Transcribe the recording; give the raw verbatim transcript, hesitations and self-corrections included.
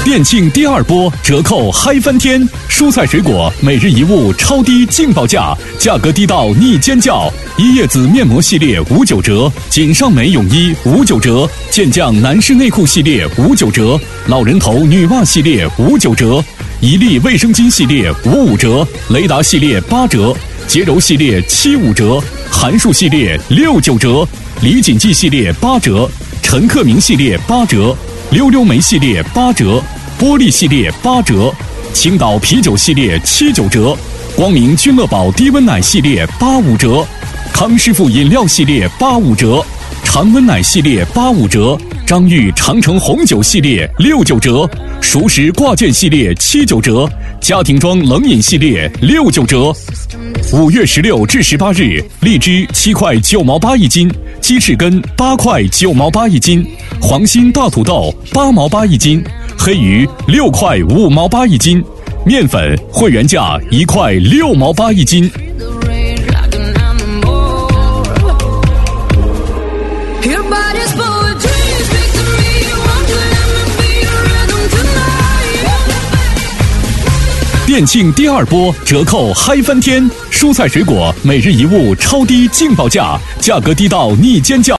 店庆第二波折扣嗨翻天，蔬菜水果每日一物超低劲爆价，价格低到逆尖叫。一叶子面膜系列五九折，锦上美泳衣五九折，健将男士内裤系列五九折，老人头女袜系列五九折，一粒卫生巾系列五五折，雷达系列八折，洁柔系列七五折，函数系列六九折，李锦记系列八折，陈克明系列八折，溜溜梅系列八折，玻璃系列八折，青岛啤酒系列七九折，光明君乐宝低温奶系列八五折，康师傅饮料系列八五折，常温奶系列八五折，张裕长城红酒系列六九折，熟食挂件系列七九折，家庭装冷饮系列六九折。五月十六至十八日，荔枝七块九毛八一斤，鸡翅根八块九毛八一斤，黄心大土豆八毛八一斤，黑鱼六块五毛八一斤，面粉会员价一块六毛八一斤。店庆第二波折扣嗨翻天，蔬菜水果每日一物超低劲爆价，价格低到逆尖叫。